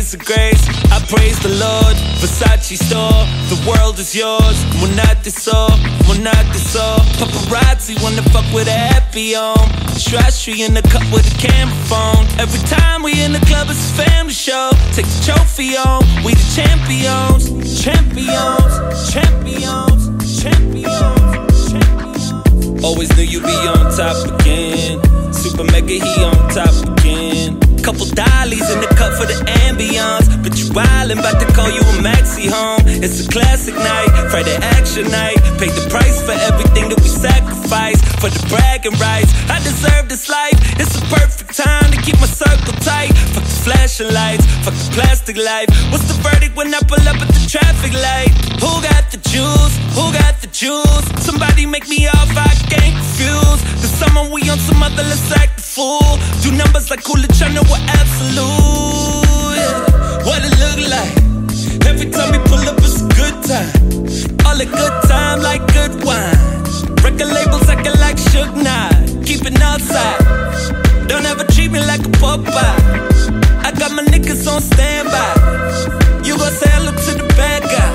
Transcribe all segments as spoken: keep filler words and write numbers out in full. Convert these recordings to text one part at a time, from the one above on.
amazing grace. I praise the Lord. Versace store, the world is yours. Monate so, monate so. Paparazzi wanna fuck with a happy on. Strashy in the cup with a camera phone. Every time we in the club, it's a family show. Take the trophy on, we the champions. Champions, champions, champions, champions. Always knew you'd be on top again. Super mega, he on top again. Couple dollies in the cup for the ambiance. But you wildin', bout to call you a maxi home. It's a classic night, Friday action night. Paid the price for everything that we sacrificed. For the bragging rights, I deserve this life. It's a perfect time to keep my circle tight. Fuck the flashing lights, fuck the plastic life. What's the verdict when I pull up at the traffic light? Who got the juice? Who got the juice? Somebody make me off, I get confused. The summer we on some other, let's act the fool. Do numbers like Coolidge, I know we're absolute. Yeah. What it look like? Every time we pull up, it's a good time. All a good time like good wine. Record labels acting like Suge Knight. Keep it outside. Don't ever treat me like a Popeye. I got my niggas on standby. You gon' say hello to the bad guy.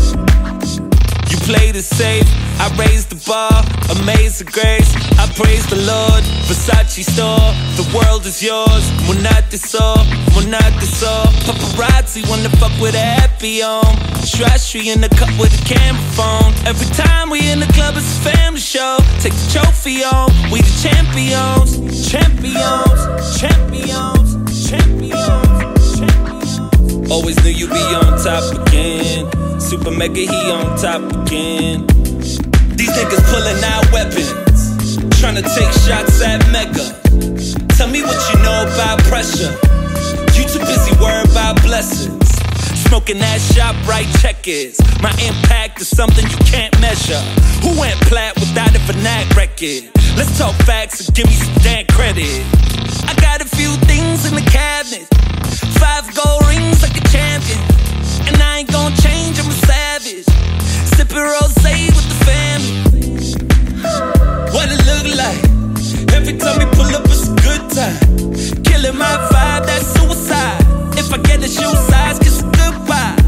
You played it safe, I raised the bar. Amazing grace, I praise the Lord. Versace store, the world is yours. Monate so, monate so. Paparazzi wanna fuck with a happy on. Strashy in the cup with a camera phone. Every time we in the club, it's a family show. Take the trophy on, we the champions. Champions, champions, champions, champions. Always knew you'd be on top again. Super mega, he on top again. These niggas pulling out weapons, tryna take shots at Mega. Tell me what you know about pressure. You too busy worrying about blessings. Smoking that shop right checkers. My impact is something you can't measure. Who went plat without a Fnac record? Let's talk facts and give me some damn credit. I got a few things in the cabinet. Five gold rings like a champion. And I ain't gon' change, I'm a savage. Sippin' rosé with the family. What it look like? Every time we pull up, it's a good time. Killing my vibe, that's suicide. If I get a shoe size, kiss a goodbye.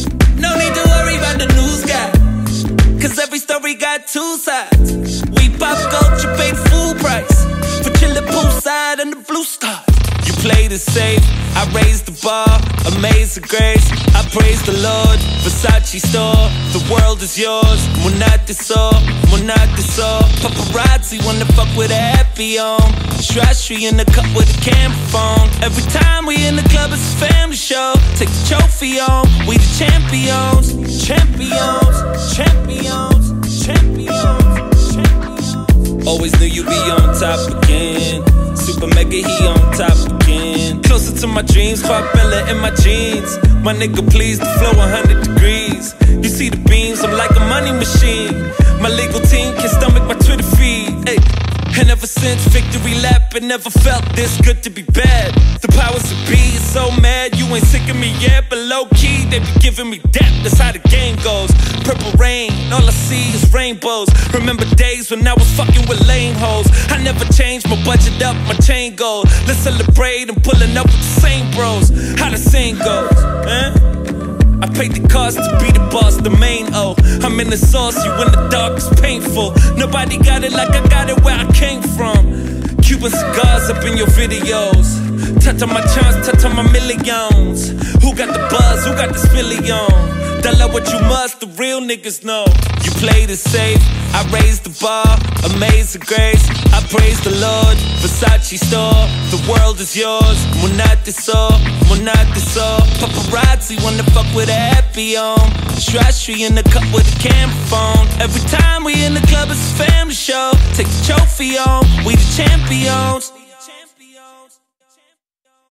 No need to worry about the news guy, cause every story got two sides. We pop culture, paid full price for chillin' poolside and the blue stars. You played it safe, I raised the bar. Amazing grace, I praise the Lord. Versace store, the world is yours. Monate so, monate so. Paparazzi wanna fuck with a happy on. Strashy in the cup with a camera phone. Every time we in the club, it's a family show. Take the trophy on, we the champions. Champions, champions, champions, champions. Always knew you'd be on top again. Super mega, he on top again. Closer to my dreams, Bella in my jeans. My nigga, please, the flow one hundred degrees. You see the beams, I'm like a money machine. My legal team can stomach my Twitter feed. Ay. And ever since victory lap, it never felt this good to be bad. The powers that be is so mad, you ain't sick of me yet. But low key, they be giving me depth, that's how the game goes. Purple rain, all I see is rainbows. Remember days when I was fucking with lame hoes. I never changed my budget up, my chain gold. Let's celebrate and pulling up with the same bros. How the saying goes, eh? I paid the cost to be the boss, the main O. I'm in the sauce, you in the dark, it's painful. Nobody got it like I got it where I came from. Cuban cigars up in your videos. Touch on my charms, touch on my millions. Who got the buzz, who got the spilly on? Dollar what you must, the real niggas know. You played it safe, I raised the bar. Amazing grace, I praise the Lord. Versace store, the world is yours. Monate so, monate so. Paparazzi wanna fuck with a happy on. Strashy in the cup with a camera phone. Every time we in the club, it's a family show. Take the trophy on, we the champions.